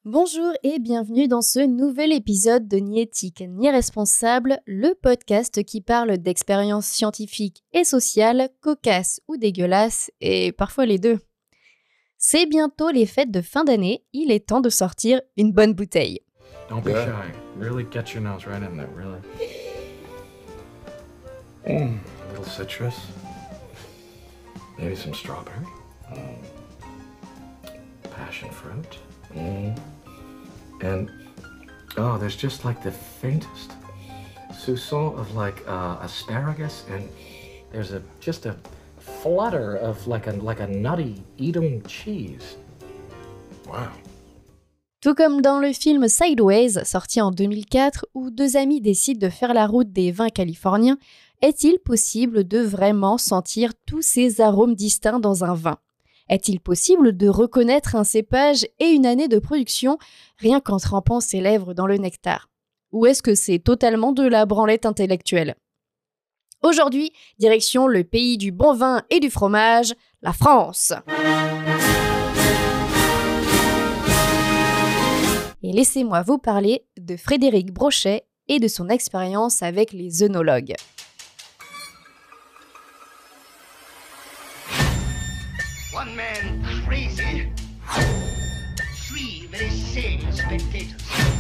Bonjour et bienvenue dans ce nouvel épisode de Ni éthique ni responsable, le podcast qui parle d'expériences scientifiques et sociales, cocasses ou dégueulasses, et parfois les deux. C'est bientôt les fêtes de fin d'année, il est temps de sortir une bonne bouteille. Don't be shy. Really get your nose right in there, really. A little citrus. Maybe some strawberry. Passion fruit. And, oh, there's just like the faintest soupçon of like asparagus, and there's just a flutter of like a nutty Edam cheese. Wow. Tout comme dans le film Sideways, sorti en 2004, où deux amis décident de faire la route des vins californiens, est-il possible de vraiment sentir tous ces arômes distincts dans un vin ? Est-il possible de reconnaître un cépage et une année de production rien qu'en trempant ses lèvres dans le nectar ? Ou est-ce que c'est totalement de la branlette intellectuelle ? Aujourd'hui, direction le pays du bon vin et du fromage, la France. Et laissez-moi vous parler de Frédéric Brochet et de son expérience avec les œnologues. One man crazy, three very sane spectators.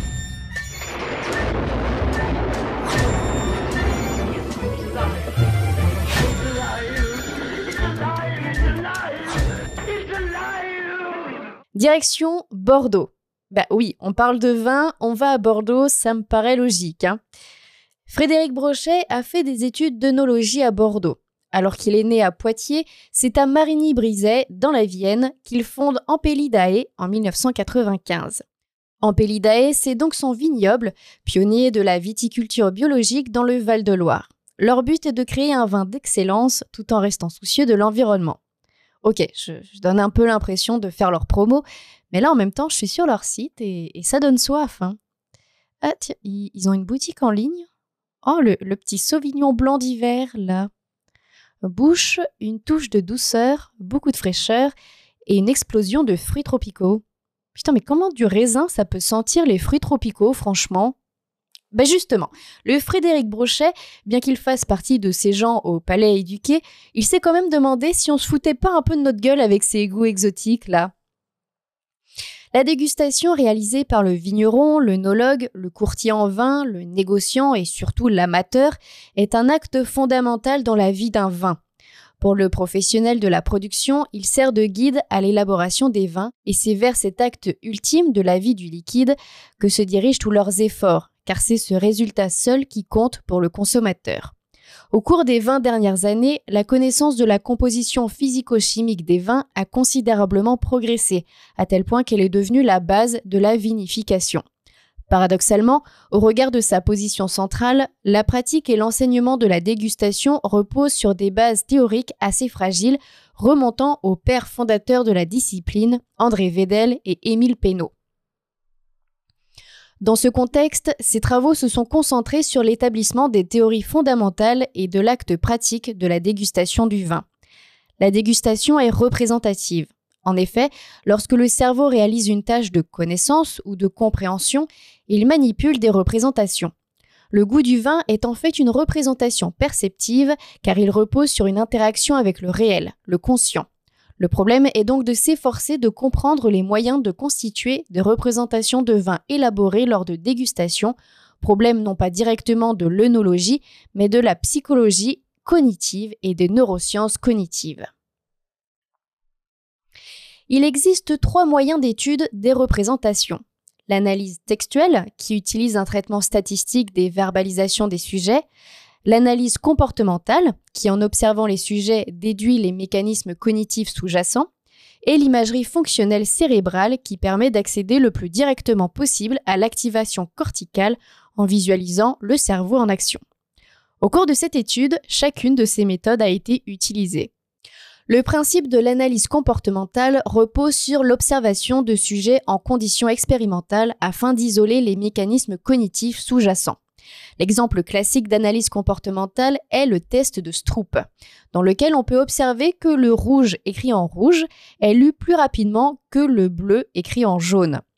Direction Bordeaux. Bah oui, on parle de vin, on va à Bordeaux, ça me paraît logique. Frédéric Brochet a fait des études d'œnologie à Bordeaux. Alors qu'il est né à Poitiers, c'est à Marigny-Brizay, dans la Vienne, qu'il fonde Ampélidae en 1995. Ampélidae, c'est donc son vignoble, pionnier de la viticulture biologique dans le Val-de-Loire. Leur but est de créer un vin d'excellence tout en restant soucieux de l'environnement. Ok, je donne un peu l'impression de faire leur promo, mais là en même temps, je suis sur leur site et ça donne soif. Ah tiens, ils ont une boutique en ligne. Oh, le petit Sauvignon blanc d'hiver, là. Bouche, une touche de douceur, beaucoup de fraîcheur et une explosion de fruits tropicaux. Putain, mais comment du raisin ça peut sentir les fruits tropicaux, franchement ? Ben justement, le Frédéric Brochet, bien qu'il fasse partie de ces gens au palais éduqué, il s'est quand même demandé si on se foutait pas un peu de notre gueule avec ces goûts exotiques, là. La dégustation réalisée par le vigneron, l'œnologue, le courtier en vin, le négociant et surtout l'amateur est un acte fondamental dans la vie d'un vin. Pour le professionnel de la production, il sert de guide à l'élaboration des vins et c'est vers cet acte ultime de la vie du liquide que se dirigent tous leurs efforts, car c'est ce résultat seul qui compte pour le consommateur. Au cours des 20 dernières années, la connaissance de la composition physico-chimique des vins a considérablement progressé, à tel point qu'elle est devenue la base de la vinification. Paradoxalement, au regard de sa position centrale, la pratique et l'enseignement de la dégustation reposent sur des bases théoriques assez fragiles, remontant aux pères fondateurs de la discipline, André Vedel et Émile Pénaud. Dans ce contexte, ses travaux se sont concentrés sur l'établissement des théories fondamentales et de l'acte pratique de la dégustation du vin. La dégustation est représentative. En effet, lorsque le cerveau réalise une tâche de connaissance ou de compréhension, il manipule des représentations. Le goût du vin est en fait une représentation perceptive car il repose sur une interaction avec le réel, le conscient. Le problème est donc de s'efforcer de comprendre les moyens de constituer des représentations de vins élaborées lors de dégustation, problème non pas directement de l'œnologie, mais de la psychologie cognitive et des neurosciences cognitives. Il existe 3 moyens d'étude des représentations. L'analyse textuelle, qui utilise un traitement statistique des verbalisations des sujets, l'analyse comportementale, qui en observant les sujets déduit les mécanismes cognitifs sous-jacents, et l'imagerie fonctionnelle cérébrale qui permet d'accéder le plus directement possible à l'activation corticale en visualisant le cerveau en action. Au cours de cette étude, chacune de ces méthodes a été utilisée. Le principe de l'analyse comportementale repose sur l'observation de sujets en conditions expérimentales afin d'isoler les mécanismes cognitifs sous-jacents. L'exemple classique d'analyse comportementale est le test de Stroop, dans lequel on peut observer que le rouge écrit en rouge est lu plus rapidement que le bleu écrit en jaune.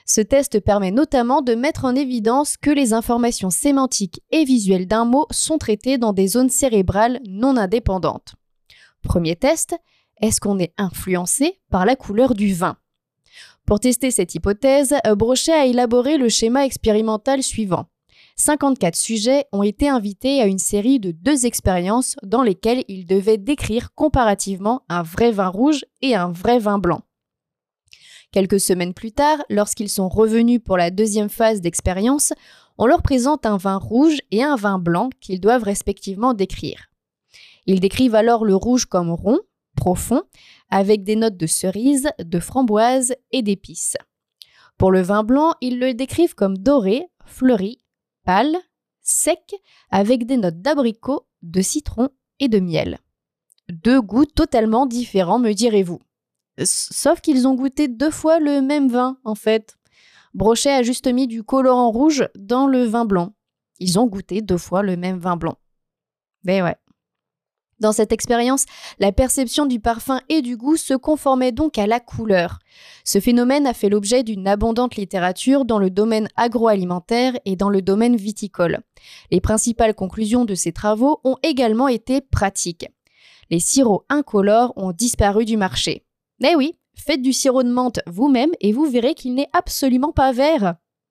Ce test permet notamment de mettre en évidence que les informations sémantiques et visuelles d'un mot sont traitées dans des zones cérébrales non indépendantes. Premier test, est-ce qu'on est influencé par la couleur du vin ? Pour tester cette hypothèse, Brochet a élaboré le schéma expérimental suivant. 54 sujets ont été invités à une série de 2 expériences dans lesquelles ils devaient décrire comparativement un vrai vin rouge et un vrai vin blanc. Quelques semaines plus tard, lorsqu'ils sont revenus pour la 2e phase d'expérience, on leur présente un vin rouge et un vin blanc qu'ils doivent respectivement décrire. Ils décrivent alors le rouge comme rond, profond, avec des notes de cerise, de framboise et d'épices. Pour le vin blanc, ils le décrivent comme doré, fleuri, pâle, sec, avec des notes d'abricot, de citron et de miel. 2 goûts totalement différents, me direz-vous. Sauf qu'ils ont goûté 2 fois le même vin, en fait. Brochet a juste mis du colorant rouge dans le vin blanc. Ils ont goûté 2 fois le même vin blanc. Mais ouais. Dans cette expérience, la perception du parfum et du goût se conformait donc à la couleur. Ce phénomène a fait l'objet d'une abondante littérature dans le domaine agroalimentaire et dans le domaine viticole. Les principales conclusions de ces travaux ont également été pratiques. Les sirops incolores ont disparu du marché. Eh oui, faites du sirop de menthe vous-même et vous verrez qu'il n'est absolument pas vert.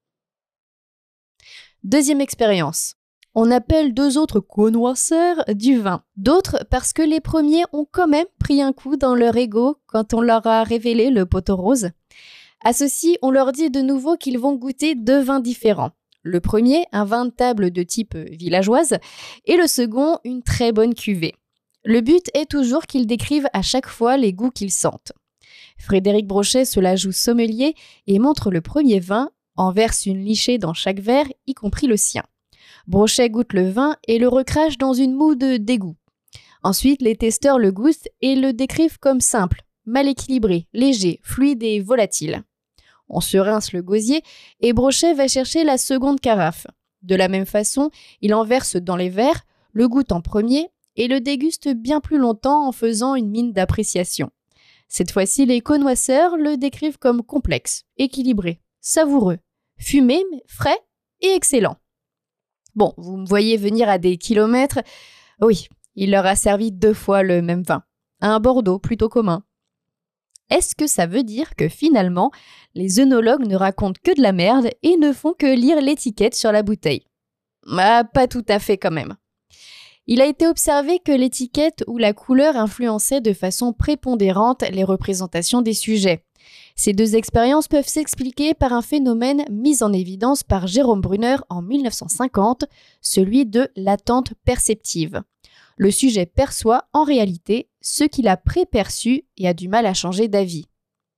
Deuxième expérience. On appelle 2 autres connoisseurs du vin. D'autres parce que les premiers ont quand même pris un coup dans leur ego quand on leur a révélé le poteau rose. À ceux-ci, on leur dit de nouveau qu'ils vont goûter 2 vins différents. Le premier, un vin de table de type villageoise, et le second, une très bonne cuvée. Le but est toujours qu'ils décrivent à chaque fois les goûts qu'ils sentent. Frédéric Brochet se la joue sommelier et montre le premier vin, en verse une lichée dans chaque verre, y compris le sien. Brochet goûte le vin et le recrache dans une moue de dégoût. Ensuite, les testeurs le goûtent et le décrivent comme simple, mal équilibré, léger, fluide et volatile. On se rince le gosier et Brochet va chercher la seconde carafe. De la même façon, il en verse dans les verres, le goûte en premier et le déguste bien plus longtemps en faisant une mine d'appréciation. Cette fois-ci, les connoisseurs le décrivent comme complexe, équilibré, savoureux, fumé, frais et excellent. Bon, vous me voyez venir à des kilomètres. Oui, il leur a servi 2 fois le même vin. Un Bordeaux plutôt commun. Est-ce que ça veut dire que finalement, les œnologues ne racontent que de la merde et ne font que lire l'étiquette sur la bouteille ? Pas tout à fait quand même. Il a été observé que l'étiquette ou la couleur influençait de façon prépondérante les représentations des sujets. Ces 2 expériences peuvent s'expliquer par un phénomène mis en évidence par Jérôme Brunner en 1950, celui de l'attente perceptive. Le sujet perçoit en réalité ce qu'il a préperçu et a du mal à changer d'avis.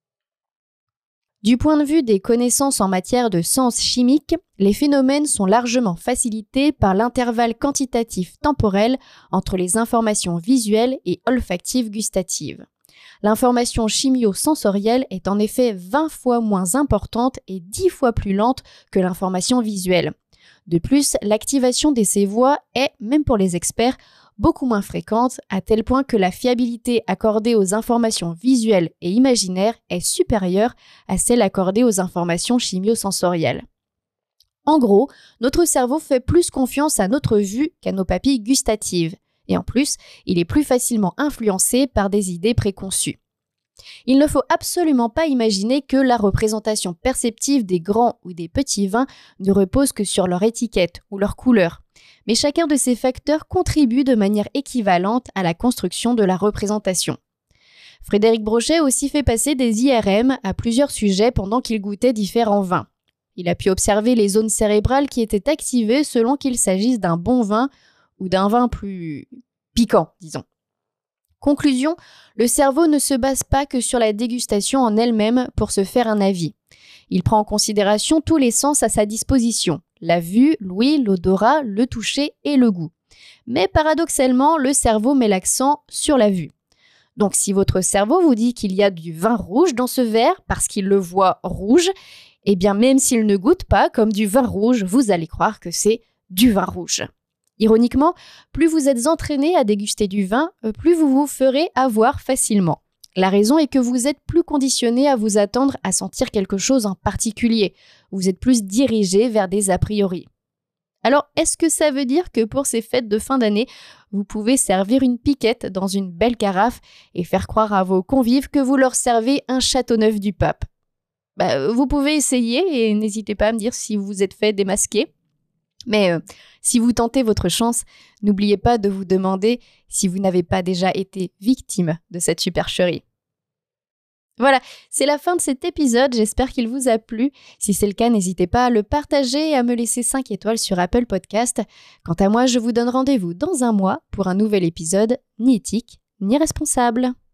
Du point de vue des connaissances en matière de sens chimique, les phénomènes sont largement facilités par l'intervalle quantitatif temporel entre les informations visuelles et olfactives gustatives. L'information chimio-sensorielle est en effet 20 fois moins importante et 10 fois plus lente que l'information visuelle. De plus, l'activation de ces voies est, même pour les experts, beaucoup moins fréquente, à tel point que la fiabilité accordée aux informations visuelles et imaginaires est supérieure à celle accordée aux informations chimio-sensorielles. En gros, notre cerveau fait plus confiance à notre vue qu'à nos papilles gustatives. Et en plus, il est plus facilement influencé par des idées préconçues. Il ne faut absolument pas imaginer que la représentation perceptive des grands ou des petits vins ne repose que sur leur étiquette ou leur couleur. Mais chacun de ces facteurs contribue de manière équivalente à la construction de la représentation. Frédéric Brochet a aussi fait passer des IRM à plusieurs sujets pendant qu'il goûtait différents vins. Il a pu observer les zones cérébrales qui étaient activées selon qu'il s'agisse d'un bon vin ou d'un vin plus piquant, disons. Conclusion, le cerveau ne se base pas que sur la dégustation en elle-même pour se faire un avis. Il prend en considération tous les sens à sa disposition, la vue, l'ouïe, l'odorat, le toucher et le goût. Mais paradoxalement, le cerveau met l'accent sur la vue. Donc si votre cerveau vous dit qu'il y a du vin rouge dans ce verre parce qu'il le voit rouge, eh bien même s'il ne goûte pas comme du vin rouge, vous allez croire que c'est du vin rouge. Ironiquement, plus vous êtes entraîné à déguster du vin, plus vous vous ferez avoir facilement. La raison est que vous êtes plus conditionné à vous attendre à sentir quelque chose en particulier. Vous êtes plus dirigé vers des a priori. Alors, est-ce que ça veut dire que pour ces fêtes de fin d'année, vous pouvez servir une piquette dans une belle carafe et faire croire à vos convives que vous leur servez un Châteauneuf du Pape ? Vous pouvez essayer et n'hésitez pas à me dire si vous vous êtes fait démasquer. Mais si vous tentez votre chance, n'oubliez pas de vous demander si vous n'avez pas déjà été victime de cette supercherie. Voilà, c'est la fin de cet épisode, j'espère qu'il vous a plu. Si c'est le cas, n'hésitez pas à le partager et à me laisser 5 étoiles sur Apple Podcast. Quant à moi, je vous donne rendez-vous dans un mois pour un nouvel épisode, ni éthique, ni responsable.